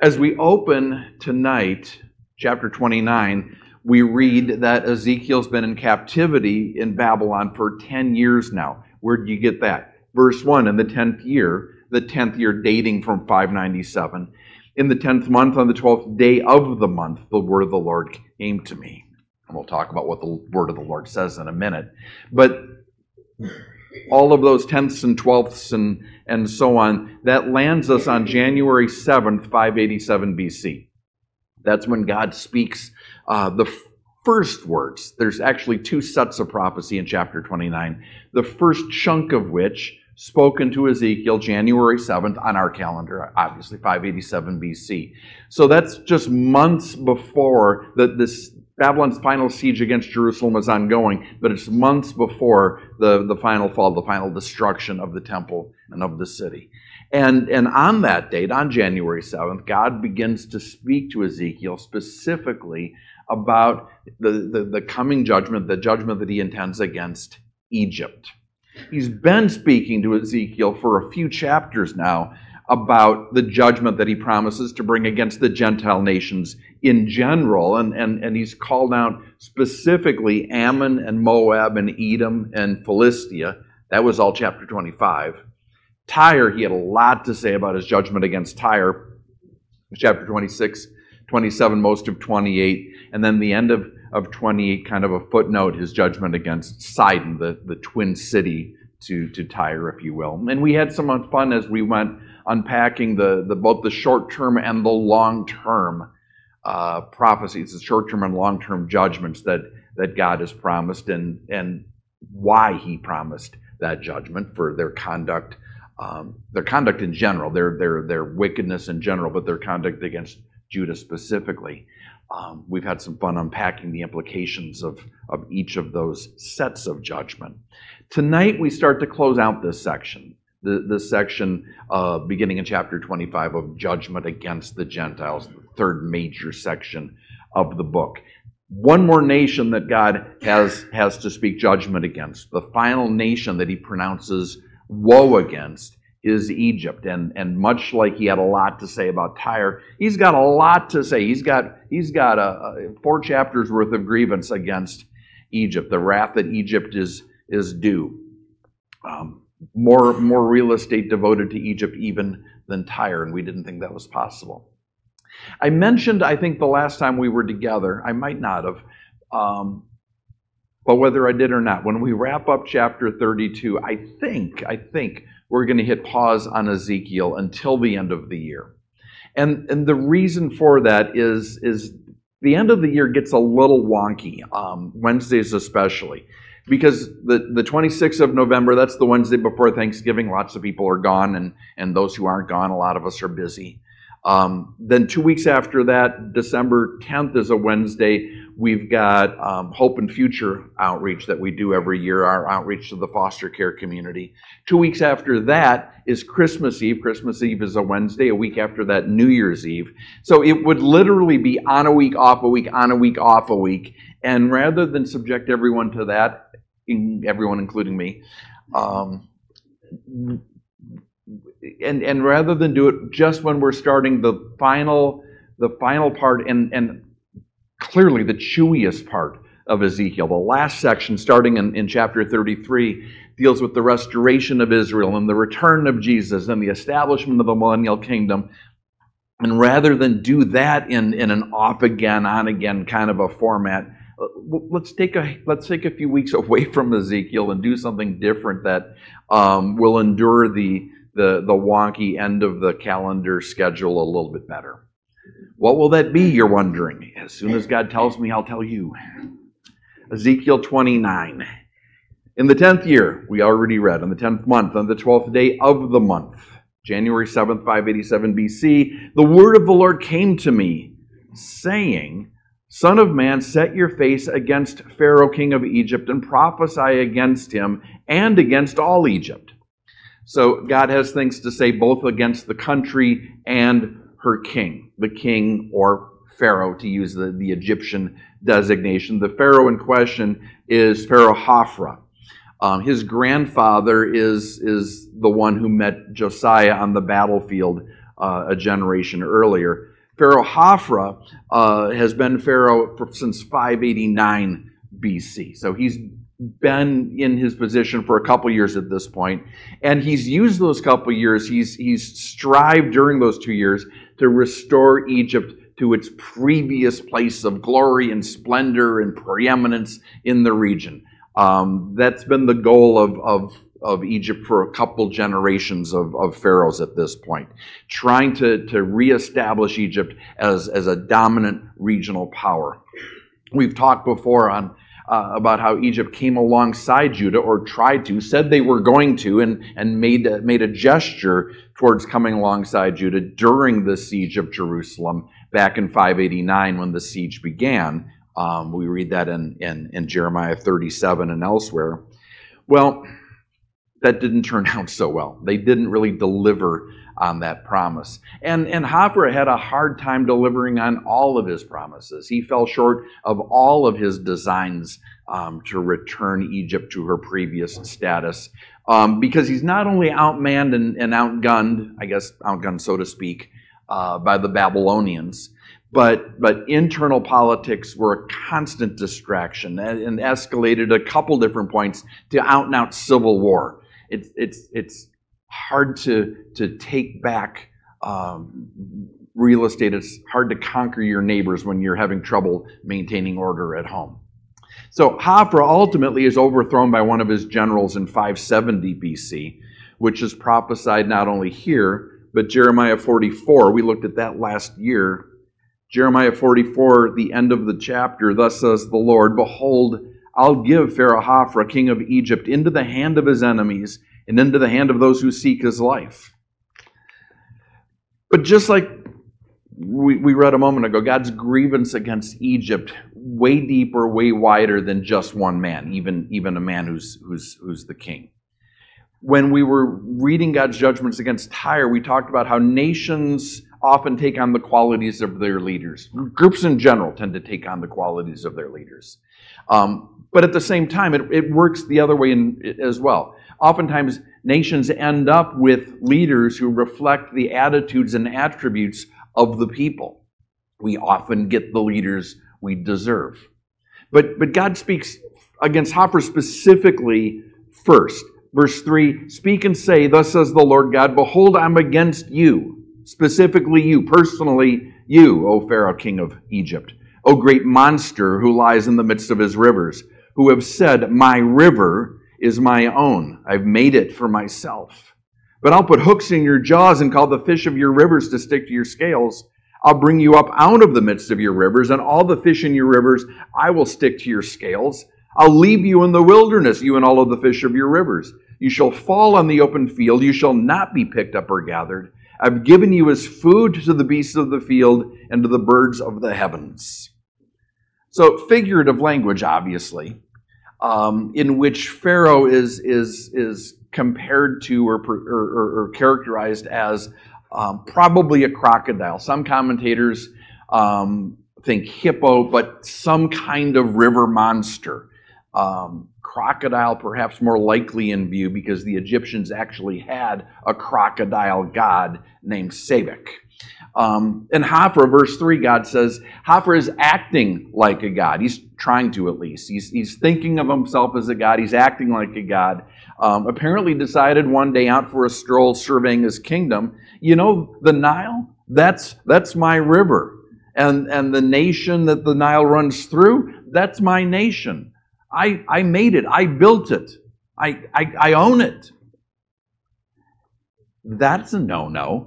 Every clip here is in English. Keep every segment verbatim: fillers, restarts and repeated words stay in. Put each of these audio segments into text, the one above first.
As we open tonight, chapter twenty-nine, we read that Ezekiel's been in captivity in Babylon for ten years now. Where do you get that? Verse one, in the tenth year, the tenth year dating from five ninety-seven, in the tenth month, on the twelfth day of the month, the word of the Lord came to me. And we'll talk about what the word of the Lord says in a minute. But all of those tenths and twelfths and, and so on, that lands us on January seventh, five eighty-seven B C. That's when God speaks uh, the first words. There's actually two sets of prophecy in chapter twenty-nine. The first chunk of which spoken to Ezekiel January seventh on our calendar, obviously five eighty-seven B C. So that's just months before that this Babylon's final siege against Jerusalem is ongoing, but it's months before the, the final fall, the final destruction of the temple and of the city. And, and on that date, on January seventh, God begins to speak to Ezekiel specifically about the, the, the coming judgment, the judgment that he intends against Egypt. He's been speaking to Ezekiel for a few chapters now about the judgment that he promises to bring against the Gentile nations in general. And, and, and he's called out specifically Ammon and Moab and Edom and Philistia. That was all chapter twenty-five. Tyre, he had a lot to say about his judgment against Tyre. Chapter twenty-six, twenty-seven, most of twenty-eight. And then the end of, of twenty-eight, kind of a footnote, his judgment against Sidon, the, the twin city to, to Tyre, if you will. And we had some fun as we went unpacking the, the both the short-term and the long-term uh, prophecies, the short-term and long-term judgments that, that God has promised, and, and why he promised that judgment for their conduct, um, their conduct in general, their, their, their wickedness in general, but their conduct against Judah specifically. Um, we've had some fun unpacking the implications of, of each of those sets of judgment. Tonight we start to close out this section. The, this section uh, beginning in chapter twenty-five of judgment against the Gentiles, the third major section of the book. One more nation that God has, has to speak judgment against. The final nation that he pronounces woe against is Egypt. And, and much like he had a lot to say about Tyre, he's got a lot to say. He's got, he's got a, a four chapters worth of grievance against Egypt, the wrath that Egypt is, is due. Um, More, more real estate devoted to Egypt even than Tyre, and we didn't think that was possible. I mentioned, I think the last time we were together, I might not have, um, but whether I did or not, when we wrap up chapter thirty-two, I think, I think we're going to hit pause on Ezekiel until the end of the year. And, and the reason for that is, is the end of the year gets a little wonky, um, Wednesdays especially. Because the, the twenty-sixth of November, that's the Wednesday before Thanksgiving. Lots of people are gone, and, and those who aren't gone, a lot of us are busy. Um, then two weeks after that, December tenth is a Wednesday. We've got um, Hope and Future outreach that we do every year, our outreach to the foster care community. Two weeks after that is Christmas Eve. Christmas Eve is a Wednesday. A week after that, New Year's Eve. So it would literally be on a week, off a week, on a week, off a week. And rather than subject everyone to that, everyone including me, um, and and rather than do it just when we're starting the final the final part and and clearly the chewiest part of Ezekiel, the last section starting in, in chapter thirty-three deals with the restoration of Israel and the return of Jesus and the establishment of the millennial kingdom. And rather than do that in, in an off again, on again kind of a format, Let's take a let's take a few weeks away from Ezekiel and do something different that um, will endure the, the the wonky end of the calendar schedule a little bit better. What will that be, you're wondering? As soon as God tells me, I'll tell you. Ezekiel twenty-nine. In the tenth year, we already read, on the tenth month, on the twelfth day of the month, January seventh, five eighty-seven B C, the word of the Lord came to me, saying, Son of man, set your face against Pharaoh, king of Egypt, and prophesy against him and against all Egypt. So God has things to say both against the country and her king, the king or Pharaoh, to use the, the Egyptian designation. The Pharaoh in question is Pharaoh Hophra. Um, his grandfather is, is the one who met Josiah on the battlefield uh, a generation earlier. Pharaoh Hophra uh, has been Pharaoh for, since five eighty-nine B C. So he's been in his position for a couple years at this point, and he's used those couple years, he's, he's strived during those two years to restore Egypt to its previous place of glory and splendor and preeminence in the region. Um, that's been the goal of, of of Egypt for a couple generations of, of pharaohs at this point, trying to, to reestablish Egypt as, as a dominant regional power. We've talked before on uh, about how Egypt came alongside Judah, or tried to, said they were going to, and, and made, a, made a gesture towards coming alongside Judah during the siege of Jerusalem back in five eighty-nine when the siege began. Um, we read that in, in, in Jeremiah thirty-seven and elsewhere. Well, that didn't turn out so well. They didn't really deliver on that promise. And, and Hophra had a hard time delivering on all of his promises. He fell short of all of his designs um, to return Egypt to her previous status, um, because he's not only outmanned and, and outgunned, I guess outgunned so to speak, uh, by the Babylonians, But but internal politics were a constant distraction and, and escalated a couple different points to out-and-out civil war. It's it's it's hard to to take back um, real estate. It's hard to conquer your neighbors when you're having trouble maintaining order at home. So Hophra ultimately is overthrown by one of his generals in five seventy B C, which is prophesied not only here, but Jeremiah forty-four. We looked at that last year. Jeremiah forty-four, the end of the chapter, thus says the Lord, behold, I'll give Pharaoh Hophra, king of Egypt, into the hand of his enemies and into the hand of those who seek his life. But just like we, we read a moment ago, God's grievance against Egypt, way deeper, way wider than just one man, even, even a man who's, who's, who's the king. When we were reading God's judgments against Tyre, we talked about how nations often take on the qualities of their leaders. Groups in general tend to take on the qualities of their leaders. Um, but at the same time, it, it works the other way in, as well. Oftentimes, nations end up with leaders who reflect the attitudes and attributes of the people. We often get the leaders we deserve. But, but God speaks against Hophra specifically first. Verse three, speak and say, thus says the Lord God, behold, I'm against you. Specifically you, personally you, O Pharaoh, king of Egypt, O great monster who lies in the midst of his rivers, who have said, my river is my own. I've made it for myself. But I'll put hooks in your jaws and call the fish of your rivers to stick to your scales. I'll bring you up out of the midst of your rivers, and all the fish in your rivers I will stick to your scales. I'll leave you in the wilderness, you and all of the fish of your rivers. You shall fall on the open field. You shall not be picked up or gathered. I've given you as food to the beasts of the field and to the birds of the heavens. So figurative language, obviously, um, in which Pharaoh is is is compared to or or, or characterized as um, probably a crocodile. Some commentators um, think hippo, but some kind of river monster. Um, crocodile perhaps more likely in view because the Egyptians actually had a crocodile god named Sebek. Um, in Hophra, verse three, God says, Hophra is acting like a god. He's trying to at least. He's, he's thinking of himself as a god. He's acting like a god. Um, apparently decided one day out for a stroll surveying his kingdom, you know, the Nile, that's, that's my river. And, and the nation that the Nile runs through, that's my nation. I, I made it. I built it. I, I, I own it. That's a no-no.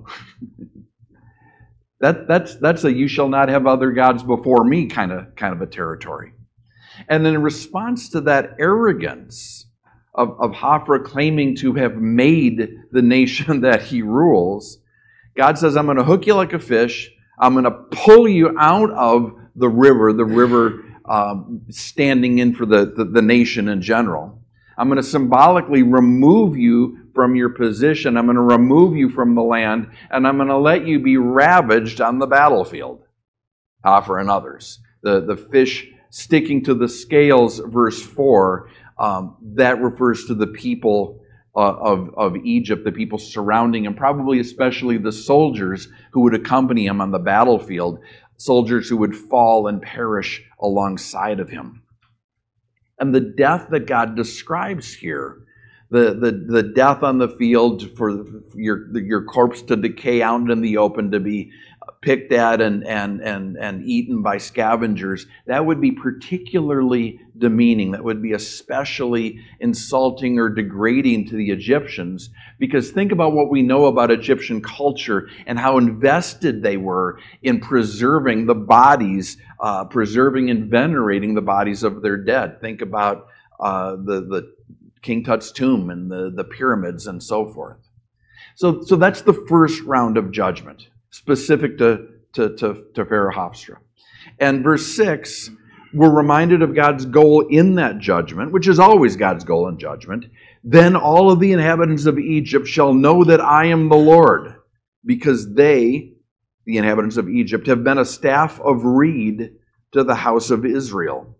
that, that's, that's a you shall not have other gods before me kind of, kind of a territory. And then in response to that arrogance of, of Hophra claiming to have made the nation that he rules, God says, I'm going to hook you like a fish. I'm going to pull you out of the river, the river Um, standing in for the, the, the nation in general. I'm going to symbolically remove you from your position. I'm going to remove you from the land, and I'm going to let you be ravaged on the battlefield. Hophra and others. The, the fish sticking to the scales, verse four, um, that refers to the people uh, of, of Egypt, the people surrounding him, probably especially the soldiers who would accompany him on the battlefield, soldiers who would fall and perish alongside of him. And the death that God describes here, the, the, the death on the field for your, your corpse to decay out in the open, to be picked at and, and, and, and eaten by scavengers, that would be particularly demeaning. That would be especially insulting or degrading to the Egyptians. Because think about what we know about Egyptian culture and how invested they were in preserving the bodies, uh, preserving and venerating the bodies of their dead. Think about uh, the, the King Tut's tomb and the, the pyramids and so forth. So, so that's the first round of judgment, specific to, to, to, to Pharaoh Hofstra. And verse six, we're reminded of God's goal in that judgment, which is always God's goal in judgment. Then all of the inhabitants of Egypt shall know that I am the Lord, because they, the inhabitants of Egypt, have been a staff of reed to the house of Israel.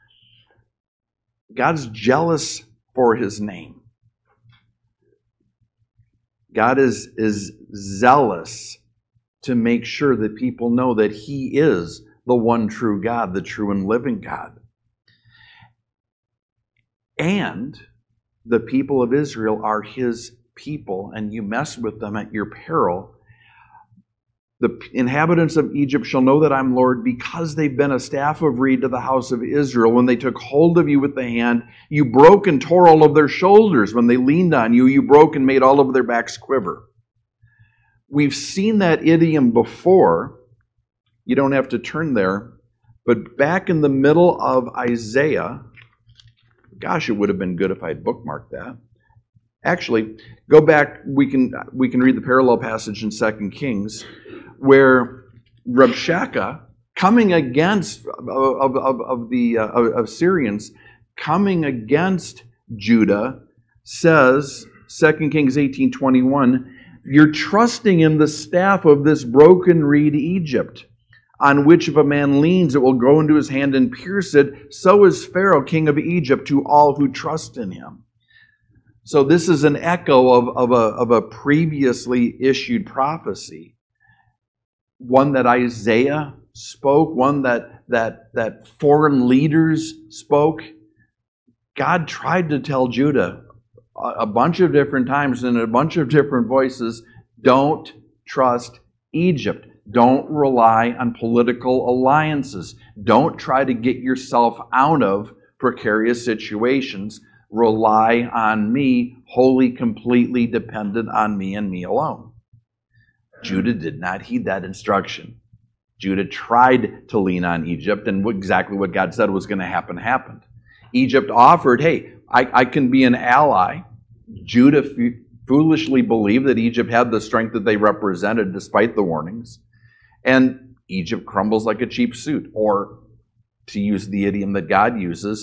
God's jealous for his name. God is, is zealous to make sure that people know that he is the one true God, the true and living God. And the people of Israel are his people, and you mess with them at your peril. The inhabitants of Egypt shall know that I'm Lord, because they've been a staff of reed to the house of Israel. When they took hold of you with the hand, you broke and tore all of their shoulders. When they leaned on you, you broke and made all of their backs quiver. We've seen that idiom before. You don't have to turn there. But back in the middle of Isaiah, gosh, it would have been good if I'd bookmarked that. Actually, go back, we can we can read the parallel passage in Second Kings, where Rabshakeh, coming against, of, of, of the uh, of Syrians, coming against Judah, says, Second Kings eighteen twenty-one, you're trusting in the staff of this broken reed Egypt, on which if a man leans, it will go into his hand and pierce it. So is Pharaoh, king of Egypt, to all who trust in him. So this is an echo of, of, a, of a previously issued prophecy, one that Isaiah spoke, one that, that, that foreign leaders spoke. God tried to tell Judah a bunch of different times in a bunch of different voices, don't trust Egypt. Don't rely on political alliances. Don't try to get yourself out of precarious situations. Rely on me, wholly, completely dependent on me and me alone. Judah did not heed that instruction. Judah tried to lean on Egypt, and exactly what God said was going to happen happened. Egypt offered, hey, I, I can be an ally. Judah f- foolishly believed that Egypt had the strength that they represented despite the warnings. And Egypt crumbles like a cheap suit. Or, to use the idiom that God uses,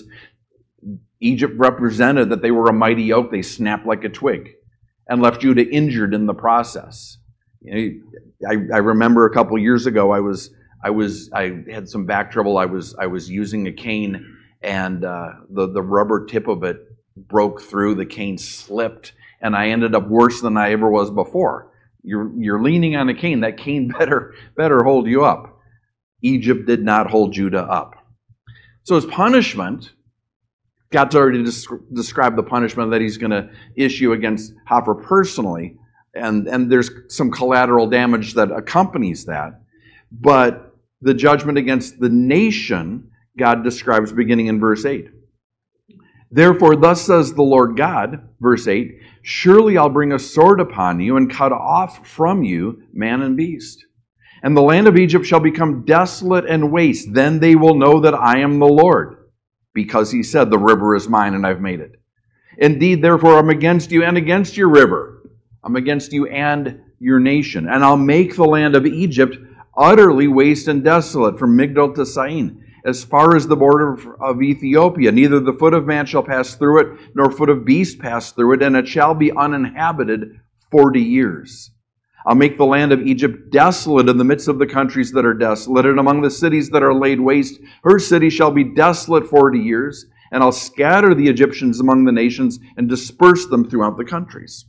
Egypt represented that they were a mighty oak. They snapped like a twig and left Judah injured in the process. You know, I, I remember a couple years ago, I was I was I had some back trouble. I was I was using a cane, and uh, the the rubber tip of it broke through. The cane slipped, and I ended up worse than I ever was before. You're you're leaning on a cane. That cane better better hold you up. Egypt did not hold Judah up. So as punishment, God's already des- described the punishment that he's going to issue against Hophra personally, and, and there's some collateral damage that accompanies that. But the judgment against the nation, God describes beginning in verse eight. Therefore, thus says the Lord God, verse eight, surely I'll bring a sword upon you and cut off from you man and beast. And the land of Egypt shall become desolate and waste. Then they will know that I am the Lord. Because he said, the river is mine and I've made it. Indeed, therefore, I'm against you and against your river. I'm against you and your nation. And I'll make the land of Egypt utterly waste and desolate, from Migdol to Syene, as far as the border of Ethiopia. Neither the foot of man shall pass through it, nor foot of beast pass through it, and it shall be uninhabited forty years. I'll make the land of Egypt desolate in the midst of the countries that are desolate, and among the cities that are laid waste. Her city shall be desolate forty years, and I'll scatter the Egyptians among the nations and disperse them throughout the countries.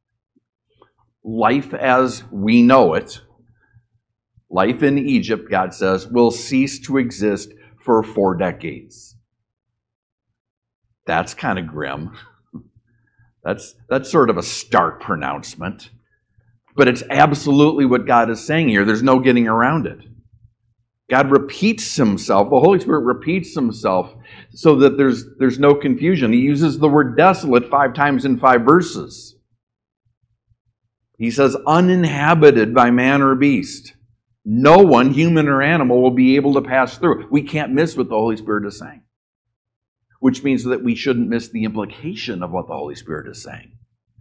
Life as we know it, life in Egypt, God says, will cease to exist for four decades. That's kind of grim. That's, that's sort of a stark pronouncement. But it's absolutely what God is saying here. There's no getting around it. God repeats himself. The Holy Spirit repeats himself so that there's, there's no confusion. He uses the word desolate five times in five verses. He says, uninhabited by man or beast. No one, human or animal, will be able to pass through. We can't miss what the Holy Spirit is saying. Which means that we shouldn't miss the implication of what the Holy Spirit is saying.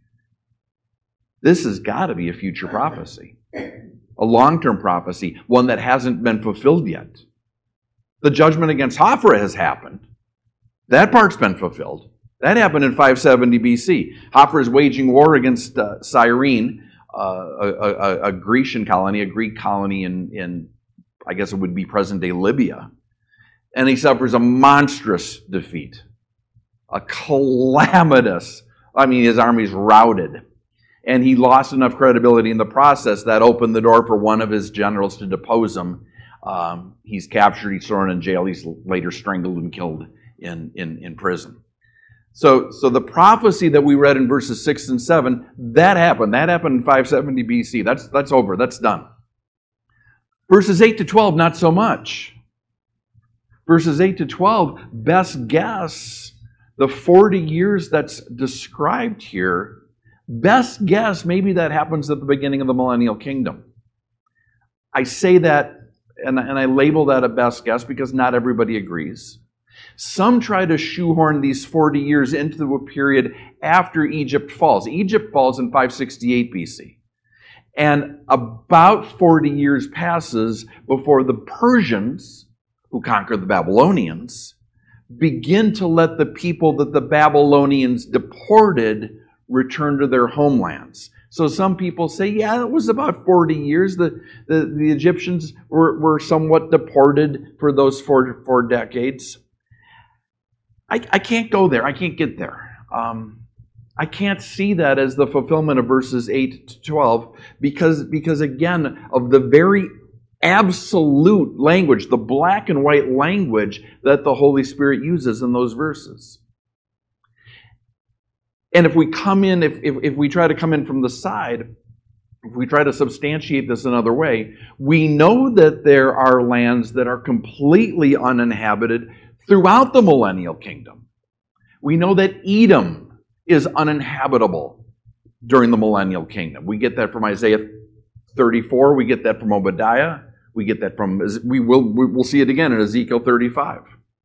This has got to be a future prophecy. A long-term prophecy, one that hasn't been fulfilled yet. The judgment against Hophra has happened. That part's been fulfilled. That happened in five seventy B C. Hophra is waging war against uh, Cyrene, uh, a, a, a Grecian colony, a Greek colony in, in, I guess it would be present-day Libya. And he suffers a monstrous defeat. A calamitous, I mean, his army's routed. And he lost enough credibility in the process that opened the door for one of his generals to depose him. Um, he's captured, he's thrown in jail, he's later strangled and killed in, in, in prison. So, so the prophecy that we read in verses six and seven, that happened. That happened in five seventy B C. That's, that's over. That's done. Verses eight to twelve, not so much. Verses eight to twelve, best guess, the forty years that's described here, best guess, maybe that happens at the beginning of the millennial kingdom. I say that, and, and I label that a best guess because not everybody agrees. Some try to shoehorn these forty years into a period after Egypt falls. Egypt falls in five sixty-eight B C. And about forty years passes before the Persians, who conquered the Babylonians, begin to let the people that the Babylonians deported return to their homelands. So some people say, yeah, it was about forty years. The, the, the Egyptians were, were somewhat deported for those four, four decades. I, I can't go there. I can't get there. Um, I can't see that as the fulfillment of verses eight to twelve because, because again, of the very absolute language, the black and white language that the Holy Spirit uses in those verses. And if we come in, if, if, if we try to come in from the side, if we try to substantiate this another way, we know that there are lands that are completely uninhabited throughout the millennial kingdom. We know that Edom is uninhabitable during the millennial kingdom. We get that from Isaiah thirty-four. We get that from Obadiah. We get that from, we will we'll see it again in Ezekiel thirty-five.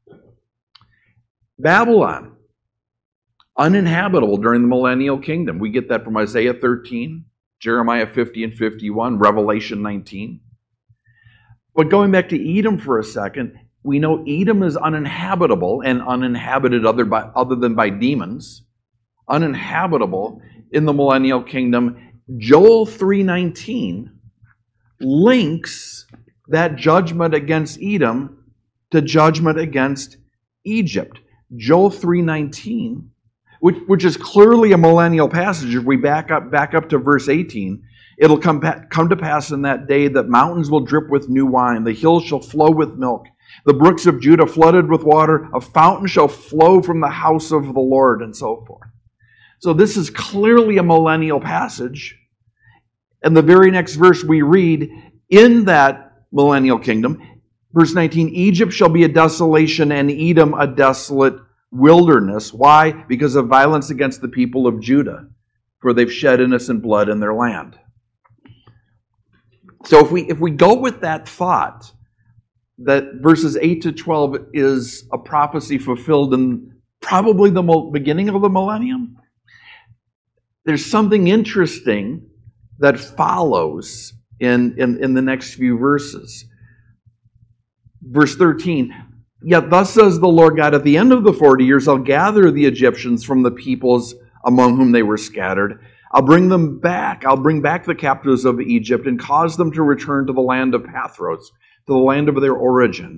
Babylon, uninhabitable during the millennial kingdom. We get that from Isaiah thirteen, Jeremiah fifty and fifty-one, Revelation nineteen. But going back to Edom for a second, we know Edom is uninhabitable and uninhabited other, by, other than by demons. Uninhabitable in the millennial kingdom. Joel three nineteen links that judgment against Edom to judgment against Egypt. Joel three nineteen, which, which is clearly a millennial passage. If we back up back up to verse eighteen, it'll come, come to pass in that day that mountains will drip with new wine, the hills shall flow with milk, the brooks of Judah flooded with water, a fountain shall flow from the house of the Lord, and so forth. So this is clearly a millennial passage. And the very next verse we read, in that millennial kingdom, verse nineteen, Egypt shall be a desolation and Edom a desolate wilderness. Why? Because of violence against the people of Judah, for they've shed innocent blood in their land. So if we if we go with that thought, that verses eight to twelve is a prophecy fulfilled in probably the beginning of the millennium, there's something interesting that follows in, in, in the next few verses. Verse thirteen, yet thus says the Lord God, at the end of the forty years, I'll gather the Egyptians from the peoples among whom they were scattered. I'll bring them back. I'll bring back the captives of Egypt and cause them to return to the land of Pathros, to the land of their origin.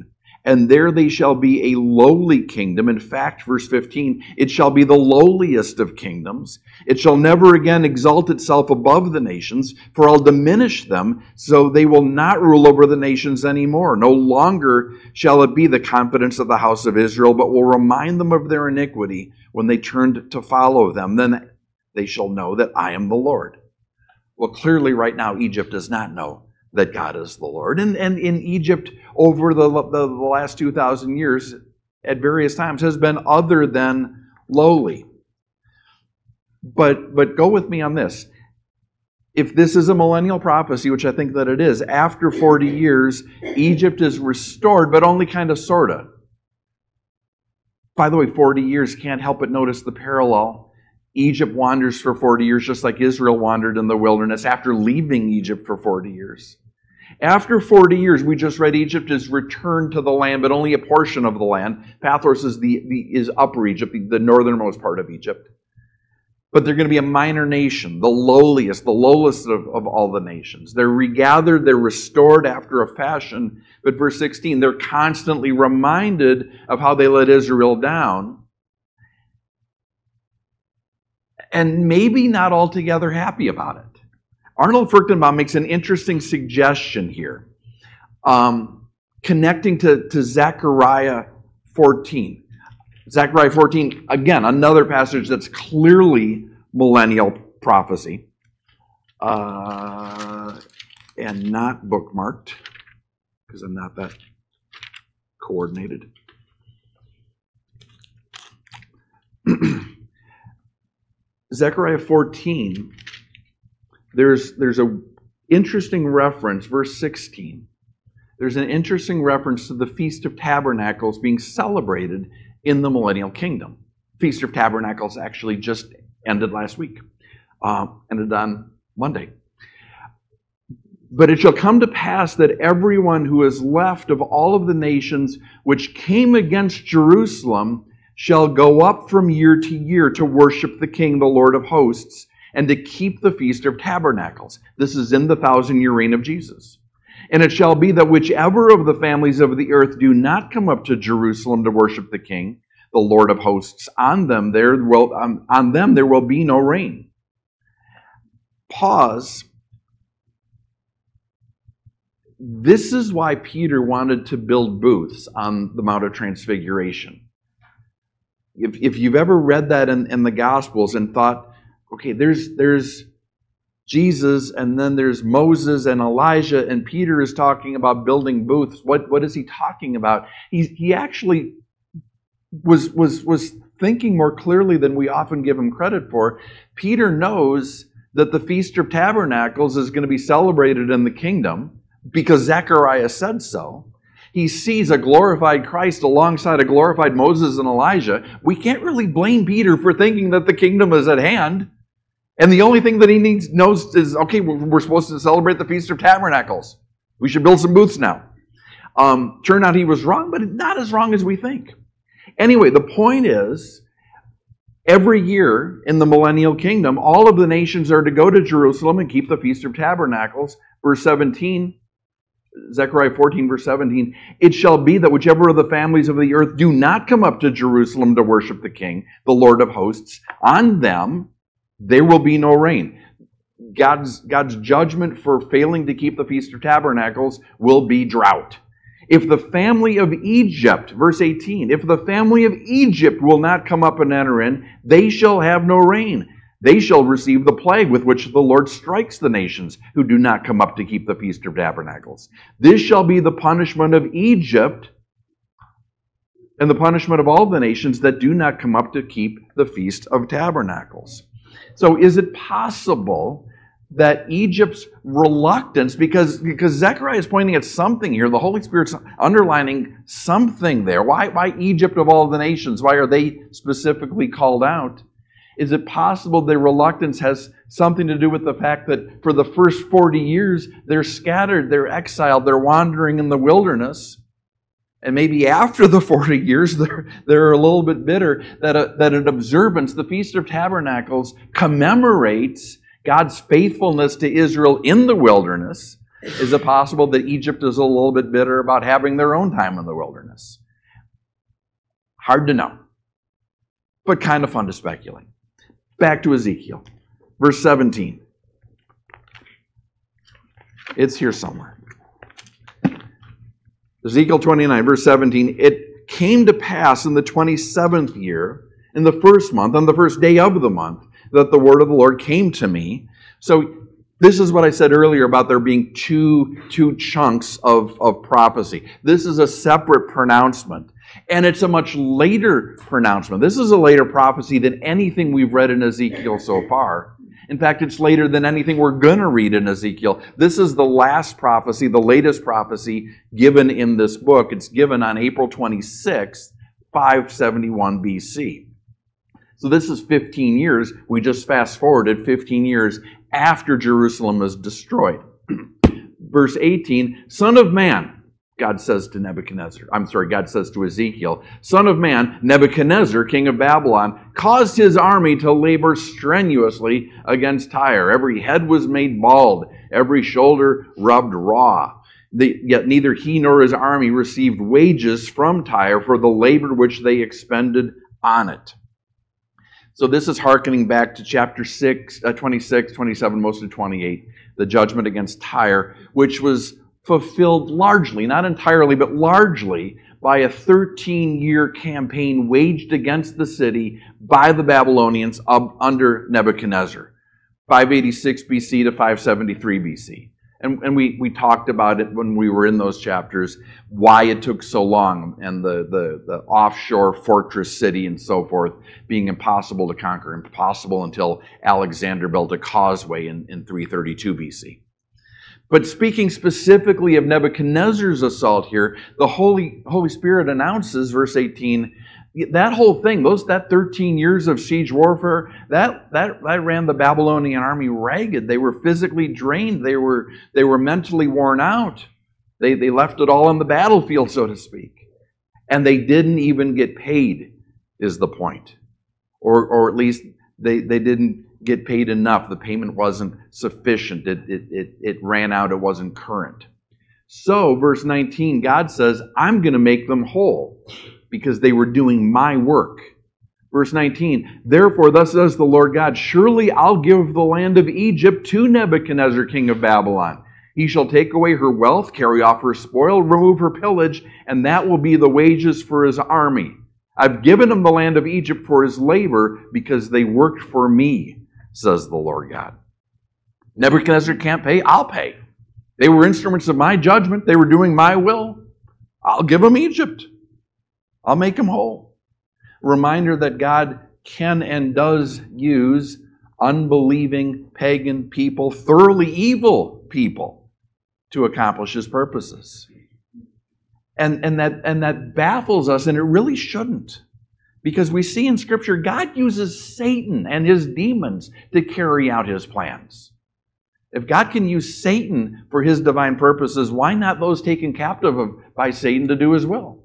and there they shall be a lowly kingdom. In fact, verse fifteen, it shall be the lowliest of kingdoms. It shall never again exalt itself above the nations, for I'll diminish them, so they will not rule over the nations anymore. No longer shall it be the confidence of the house of Israel, but will remind them of their iniquity when they turned to follow them. Then they shall know that I am the Lord. Well, clearly right now, Egypt does not know that God is the Lord. And, and in Egypt, over the, the, the last two thousand years, at various times, has been other than lowly. But, but go with me on this. If this is a millennial prophecy, which I think that it is, after forty years, Egypt is restored, but only kind of, sort of. By the way, forty years, can't help but notice the parallel. Egypt wanders for forty years, just like Israel wandered in the wilderness after leaving Egypt for forty years. After forty years, we just read Egypt is returned to the land, but only a portion of the land. Pathros is the, the is Upper Egypt, the, the northernmost part of Egypt. But they're going to be a minor nation, the lowliest, the lowest of, of all the nations. They're regathered, they're restored after a fashion. But verse sixteen, they're constantly reminded of how they let Israel down. And maybe not altogether happy about it. Arnold Fruchtenbaum makes an interesting suggestion here, um, connecting to, to Zechariah fourteen. Zechariah fourteen, again, another passage that's clearly millennial prophecy, uh, and not bookmarked, because I'm not that coordinated. Zechariah fourteen, there's there's a interesting reference, verse sixteen. There's an interesting reference to the Feast of Tabernacles being celebrated in the millennial kingdom. Feast of Tabernacles actually just ended last week, uh, ended on Monday. But it shall come to pass that everyone who is left of all of the nations which came against Jerusalem shall go up from year to year to worship the King, the Lord of hosts, and to keep the Feast of Tabernacles. This is in the thousand-year reign of Jesus. And it shall be that whichever of the families of the earth do not come up to Jerusalem to worship the King, the Lord of hosts, on them there will on, on them there will be no rain. Pause. This is why Peter wanted to build booths on the Mount of Transfiguration. If, if you've ever read that in, in the Gospels and thought, okay, there's there's Jesus, and then there's Moses and Elijah, and Peter is talking about building booths. What what is he talking about? He he actually was was was thinking more clearly than we often give him credit for. Peter knows that the Feast of Tabernacles is going to be celebrated in the kingdom because Zechariah said so. He sees a glorified Christ alongside a glorified Moses and Elijah. We can't really blame Peter for thinking that the kingdom is at hand. And the only thing that he needs knows is, okay, we're supposed to celebrate the Feast of Tabernacles. We should build some booths now. Um, turned out he was wrong, but not as wrong as we think. Anyway, the point is, every year in the millennial kingdom, all of the nations are to go to Jerusalem and keep the Feast of Tabernacles. Verse seventeen, Zechariah fourteen, verse seventeen, it shall be that whichever of the families of the earth do not come up to Jerusalem to worship the King, the Lord of hosts, on them there will be no rain. God's, God's judgment for failing to keep the Feast of Tabernacles will be drought. If the family of Egypt, verse eighteen, if the family of Egypt will not come up and enter in, they shall have no rain. They shall receive the plague with which the Lord strikes the nations who do not come up to keep the Feast of Tabernacles. This shall be the punishment of Egypt and the punishment of all the nations that do not come up to keep the Feast of Tabernacles. So is it possible that Egypt's reluctance, because, because Zechariah is pointing at something here, the Holy Spirit's underlining something there. Why, why Egypt of all the nations? Why are they specifically called out? Is it possible their reluctance has something to do with the fact that for the first forty years, they're scattered, they're exiled, they're wandering in the wilderness, and maybe after the forty years, they're, they're a little bit bitter that, a, that an observance, the Feast of Tabernacles, commemorates God's faithfulness to Israel in the wilderness, Is it possible that Egypt is a little bit bitter about having their own time in the wilderness? Hard to know, but kind of fun to speculate. Back to Ezekiel, verse seventeen. It's here somewhere. Ezekiel twenty-nine, verse seventeen. It came to pass in the twenty-seventh year, in the first month, on the first day of the month, that the word of the Lord came to me. So this is what I said earlier about there being two, two chunks of, of prophecy. This is a separate pronouncement, and it's a much later pronouncement. This is a later prophecy than anything we've read in Ezekiel so far. In fact, it's later than anything we're going to read in Ezekiel. This is the last prophecy, the latest prophecy given in this book. It's given on April twenty-sixth, five seventy-one B C. So this is fifteen years. We just fast forwarded fifteen years after Jerusalem is destroyed. Verse eighteen, Son of man, God says to Nebuchadnezzar, I'm sorry, God says to Ezekiel, Son of man, Nebuchadnezzar, king of Babylon, caused his army to labor strenuously against Tyre. Every head was made bald, every shoulder rubbed raw. The, yet neither he nor his army received wages from Tyre for the labor which they expended on it. So this is hearkening back to chapter six, uh, twenty-six, twenty-seven, most of twenty-eight, the judgment against Tyre, which was fulfilled largely, not entirely, but largely by a thirteen-year campaign waged against the city by the Babylonians up under Nebuchadnezzar, five eighty-six B C to five seventy-three B C. And, and we, we talked about it when we were in those chapters, why it took so long, and the, the, the offshore fortress city and so forth being impossible to conquer, impossible until Alexander built a causeway in, in three thirty-two B C. But speaking specifically of Nebuchadnezzar's assault here, the Holy, Holy Spirit announces, verse eighteen, that whole thing, those that thirteen years of siege warfare, that, that, that ran the Babylonian army ragged. They were physically drained. They were, they were mentally worn out. They, they left it all on the battlefield, so to speak. And they didn't even get paid, is the point. Or, or at least they, they didn't get paid enough. The payment wasn't sufficient. It, it, it, it ran out. It wasn't current. So, verse nineteen, God says, I'm going to make them whole because they were doing my work. Verse nineteen, therefore, thus says the Lord God, surely I'll give the land of Egypt to Nebuchadnezzar, king of Babylon. He shall take away her wealth, carry off her spoil, remove her pillage, and that will be the wages for his army. I've given him the land of Egypt for his labor because they worked for me, says the Lord God. Nebuchadnezzar can't pay, I'll pay. They were instruments of my judgment. They were doing my will. I'll give them Egypt. I'll make them whole. A reminder that God can and does use unbelieving pagan people, thoroughly evil people, to accomplish his purposes. And, and, that, and that baffles us, and it really shouldn't. Because we see in Scripture, God uses Satan and his demons to carry out his plans. If God can use Satan for his divine purposes, why not those taken captive of, by Satan to do his will?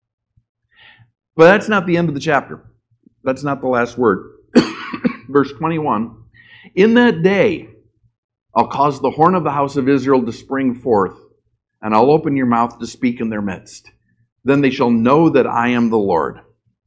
But that's not the end of the chapter. That's not the last word. Verse twenty-one, in that day I'll cause the horn of the house of Israel to spring forth, and I'll open your mouth to speak in their midst. Then they shall know that I am the Lord.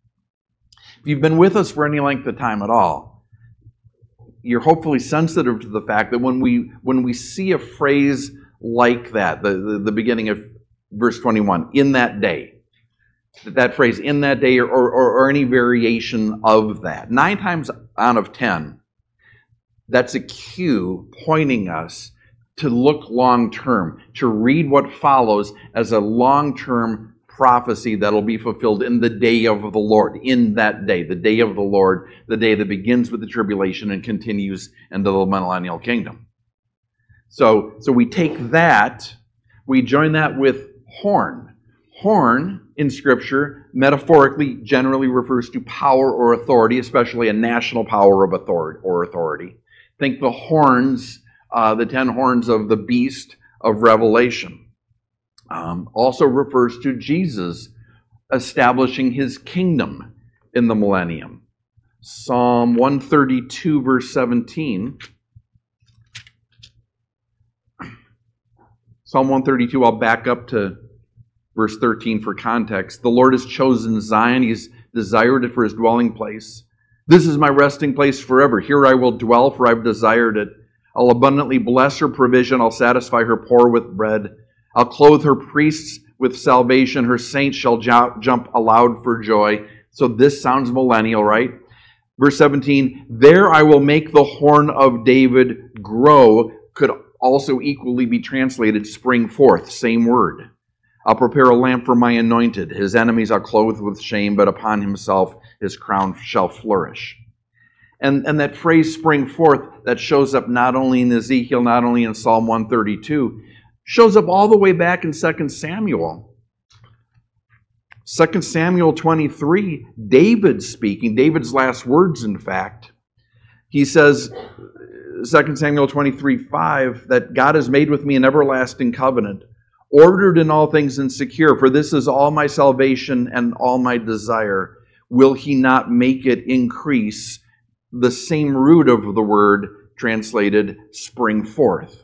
If you've been with us for any length of time at all, you're hopefully sensitive to the fact that when we when we see a phrase like that, the, the, the beginning of verse twenty-one, in that day, that, that phrase, in that day, or, or, or any variation of that, nine times out of ten, that's a cue pointing us to look long-term, to read what follows as a long-term prophecy that'll be fulfilled in the day of the Lord, in that day, the day of the Lord, the day that begins with the tribulation and continues into the millennial kingdom. So, so we take that, we join that with horn. Horn in Scripture metaphorically generally refers to power or authority, especially a national power of authority or authority. Think the horns, uh, the ten horns of the beast of Revelation. Um, also refers to Jesus establishing his kingdom in the millennium. Psalm one thirty-two, verse seventeen. Psalm one thirty-two, I'll back up to verse thirteen for context. The Lord has chosen Zion. He's desired it for his dwelling place. This is my resting place forever. Here I will dwell, for I've desired it. I'll abundantly bless her provision. I'll satisfy her poor with bread. I'll clothe her priests with salvation. Her saints shall jump aloud for joy. So this sounds millennial, right? Verse seventeen, there I will make the horn of David grow. Could also equally be translated spring forth, same word. I'll prepare a lamp for my anointed. His enemies are clothed with shame, but upon himself his crown shall flourish. And, and that phrase spring forth, that shows up not only in Ezekiel, not only in Psalm one thirty-two, shows up all the way back in Second Samuel. Second Samuel twenty-three, David speaking, David's last words, in fact. He says, Second Samuel twenty-three five, that God has made with me an everlasting covenant, ordered in all things and secure, for this is all my salvation and all my desire. Will he not make it increase? The same root of the word translated spring forth.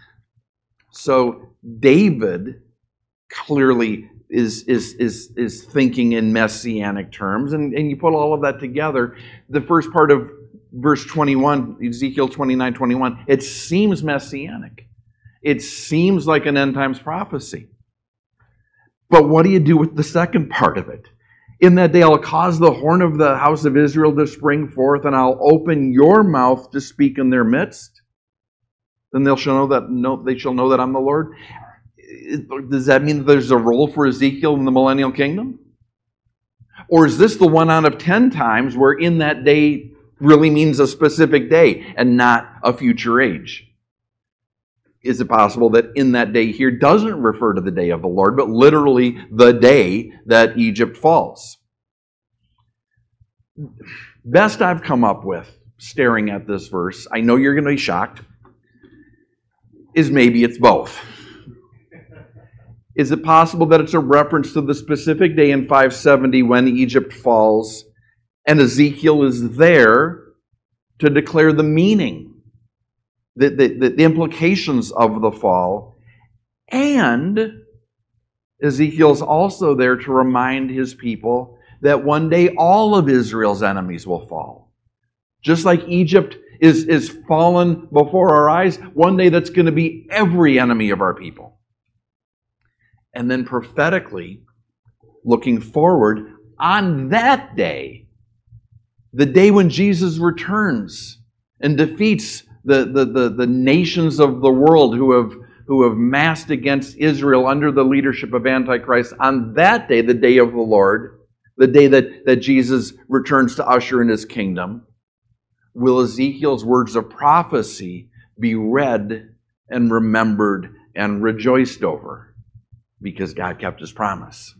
So David clearly is, is, is, is thinking in messianic terms, and, and you put all of that together, the first part of verse twenty-one, Ezekiel twenty-nine twenty-one, it seems messianic. It seems like an end times prophecy. But what do you do with the second part of it? In that day I'll cause the horn of the house of Israel to spring forth, and I'll open your mouth to speak in their midst. Then they shall know that no, they shall know that I'm the Lord. Does that mean that there's a role for Ezekiel in the millennial kingdom? Or is this the one out of ten times where in that day really means a specific day and not a future age? Is it possible that in that day here doesn't refer to the day of the Lord, but literally the day that Egypt falls? Best I've come up with, staring at this verse, I know you're going to be shocked, is maybe it's both. Is it possible that it's a reference to the specific day in five seventy when Egypt falls, and Ezekiel is there to declare the meaning, The, the, the implications of the fall, and Ezekiel's also there to remind his people that one day all of Israel's enemies will fall. Just like Egypt is, is fallen before our eyes, one day that's going to be every enemy of our people. And then prophetically, looking forward, on that day, the day when Jesus returns and defeats The, the, the, the nations of the world who have, who have massed against Israel under the leadership of Antichrist, on that day, the day of the Lord, the day that, that Jesus returns to usher in his kingdom, will Ezekiel's words of prophecy be read and remembered and rejoiced over because God kept his promise.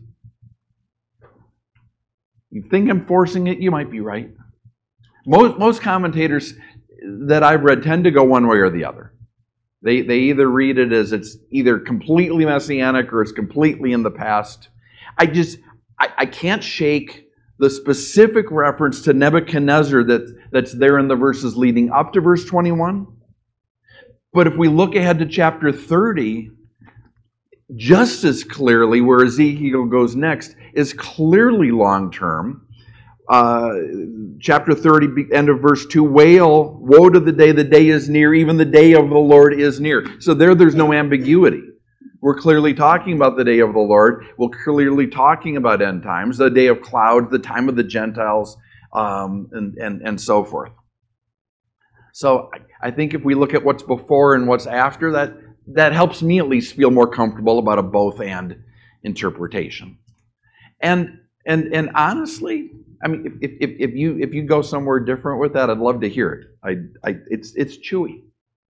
You think I'm forcing it? You might be right. Most, most commentators that I've read tend to go one way or the other. They they either read it as it's either completely messianic or it's completely in the past. I just, I, I can't shake the specific reference to Nebuchadnezzar that, that's there in the verses leading up to verse twenty-one. But if we look ahead to chapter thirty, just as clearly where Ezekiel goes next is clearly long-term. Uh, chapter thirty, end of verse two, wail, woe to the day, the day is near, even the day of the Lord is near. So there, there's no ambiguity. We're clearly talking about the day of the Lord. We're clearly talking about end times, the day of clouds, the time of the Gentiles, um, and, and, and so forth. So I, I think if we look at what's before and what's after, that, that helps me at least feel more comfortable about a both-and interpretation. And, and, and honestly, I mean, if, if, if you if you go somewhere different with that, I'd love to hear it. I, I it's it's chewy.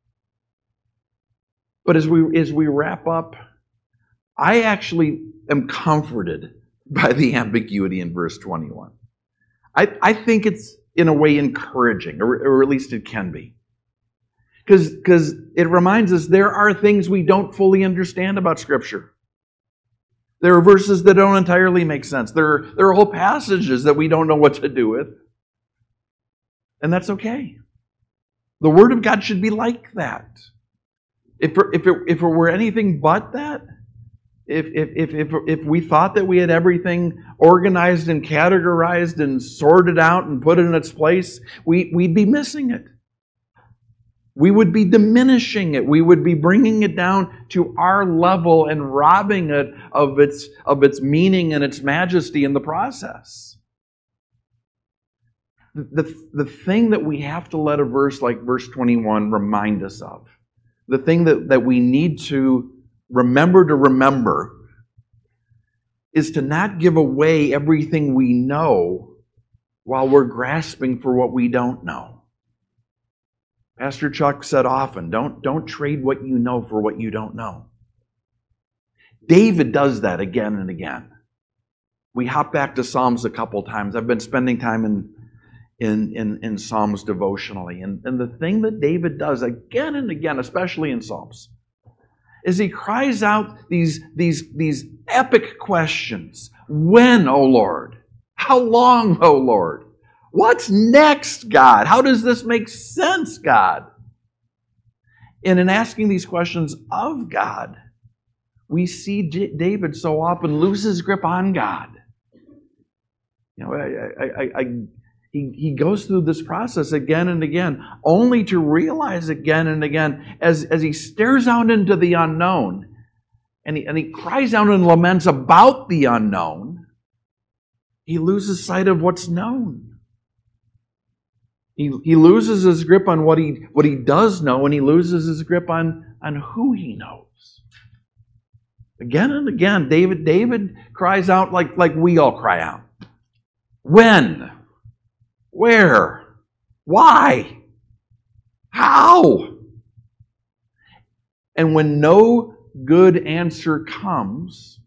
But as we as we wrap up, I actually am comforted by the ambiguity in verse twenty-one. I, I think it's in a way encouraging, or, or at least it can be. Because because it reminds us there are things we don't fully understand about Scripture. There are verses that don't entirely make sense. There are, there are whole passages that we don't know what to do with. And that's okay. The Word of God should be like that. If it, if it, if it were anything but that, if, if, if, if, if we thought that we had everything organized and categorized and sorted out and put it in its place, we, we'd be missing it. We would be diminishing it. We would be bringing it down to our level and robbing it of its, of its meaning and its majesty in the process. The, the, the thing that we have to let a verse like verse twenty-one remind us of, the thing that, that we need to remember to remember, is to not give away everything we know while we're grasping for what we don't know. Pastor Chuck said often, don't, don't trade what you know for what you don't know. David does that again and again. We hop back to Psalms a couple times. I've been spending time in, in, in, in Psalms devotionally. And, and the thing that David does again and again, especially in Psalms, is he cries out these, these, these epic questions. When, O Lord? How long, O Lord? What's next, God? How does this make sense, God? And in asking these questions of God, we see J- David so often lose his grip on God. You know, I, I, I, I, he, he goes through this process again and again, only to realize again and again, as, as he stares out into the unknown, and he, and he cries out and laments about the unknown, he loses sight of what's known. He, he loses his grip on what he, what he does know, and he loses his grip on, on who he knows. Again and again, David, David cries out like, like we all cry out. When? Where? Why? How? And when no good answer comes,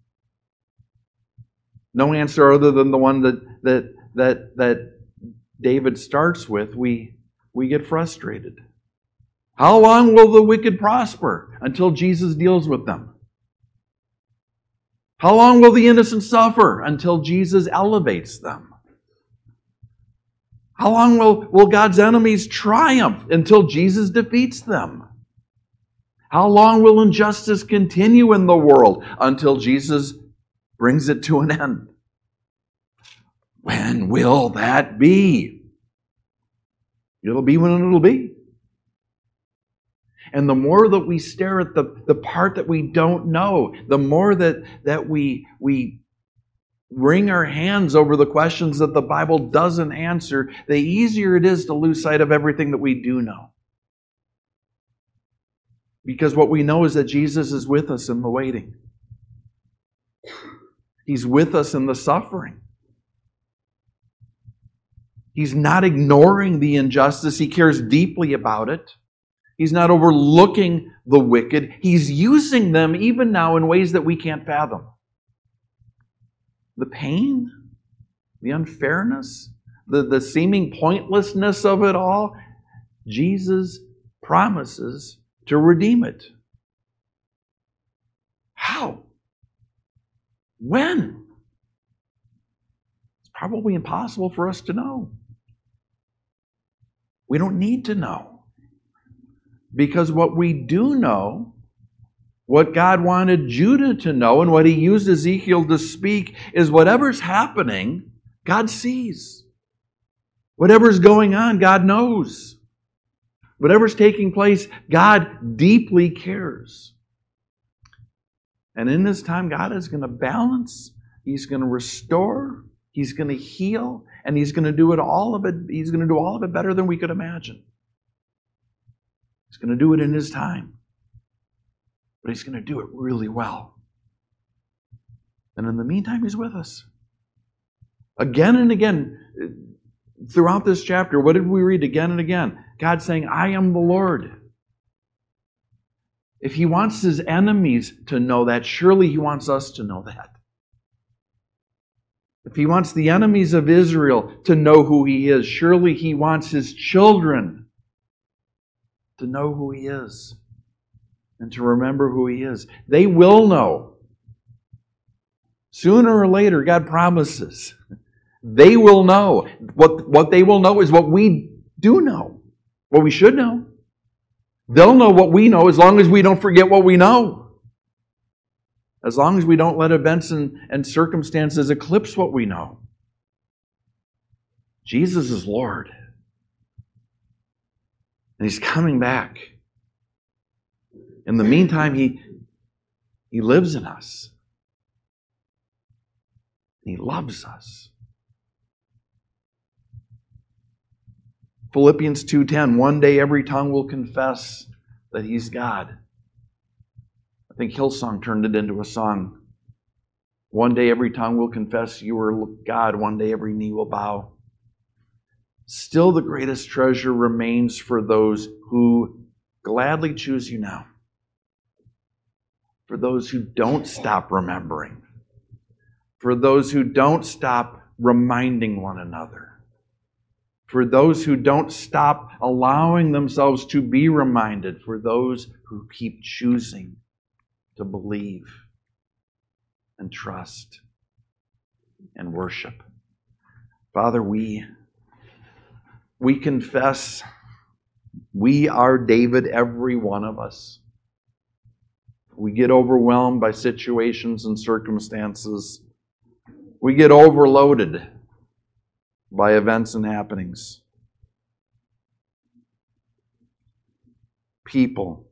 no answer other than the one that that that that David starts with, we, we get frustrated. How long will the wicked prosper until Jesus deals with them? How long will the innocent suffer until Jesus elevates them? How long will, will God's enemies triumph until Jesus defeats them? How long will injustice continue in the world until Jesus brings it to an end? When will that be? It'll be when it'll be. And the more that we stare at the, the part that we don't know, the more that, that we, we wring our hands over the questions that the Bible doesn't answer, the easier it is to lose sight of everything that we do know. Because what we know is that Jesus is with us in the waiting. He's with us in the suffering. He's not ignoring the injustice. He cares deeply about it. He's not overlooking the wicked. He's using them even now in ways that we can't fathom. The pain, the unfairness, the, the seeming pointlessness of it all, Jesus promises to redeem it. How? When? It's probably impossible for us to know. We don't need to know. Because what we do know, what God wanted Judah to know, and what He used Ezekiel to speak, is whatever's happening, God sees. Whatever's going on, God knows. Whatever's taking place, God deeply cares. And in this time, God is going to balance, He's going to restore, He's going to heal, and He's going to do it all of it. He's going to do all of it better than we could imagine. He's going to do it in His time. But He's going to do it really well. And in the meantime, He's with us. Again and again, throughout this chapter, what did we read again and again? God saying, I am the Lord. If He wants His enemies to know that, surely He wants us to know that. If He wants the enemies of Israel to know who He is, surely He wants His children to know who He is and to remember who He is. They will know. Sooner or later, God promises. They will know. What, what they will know is what we do know, what we should know. They'll know what we know as long as we don't forget what we know. As long as we don't let events and, and circumstances eclipse what we know. Jesus is Lord. And He's coming back. In the meantime, He, he lives in us. He loves us. Philippians two ten, one day every tongue will confess that He's God. I think Hillsong turned it into a song. One day every tongue will confess you are God. One day every knee will bow. Still the greatest treasure remains for those who gladly choose you now. For those who don't stop remembering. For those who don't stop reminding one another. For those who don't stop allowing themselves to be reminded. For those who keep choosing to believe and trust and worship. Father, we, we confess we are David, every one of us. We get overwhelmed by situations and circumstances. We get overloaded by events and happenings. People.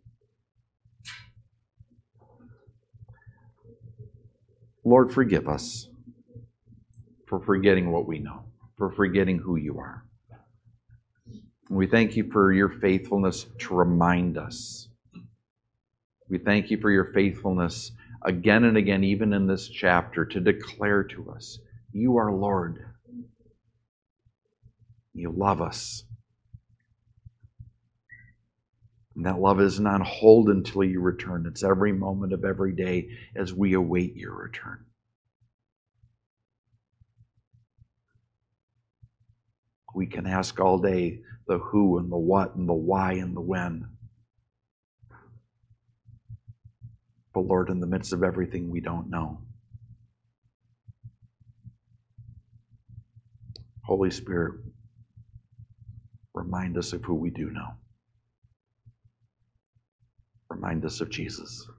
Lord, forgive us for forgetting what we know, for forgetting who you are. We thank you for your faithfulness to remind us. We thank you for your faithfulness again and again, even in this chapter, to declare to us, you are Lord. You love us. And that love isn't on hold until you return. It's every moment of every day as we await your return. We can ask all day the who and the what and the why and the when. But Lord, in the midst of everything we don't know, Holy Spirit, remind us of who we do know. Remind us of Jesus.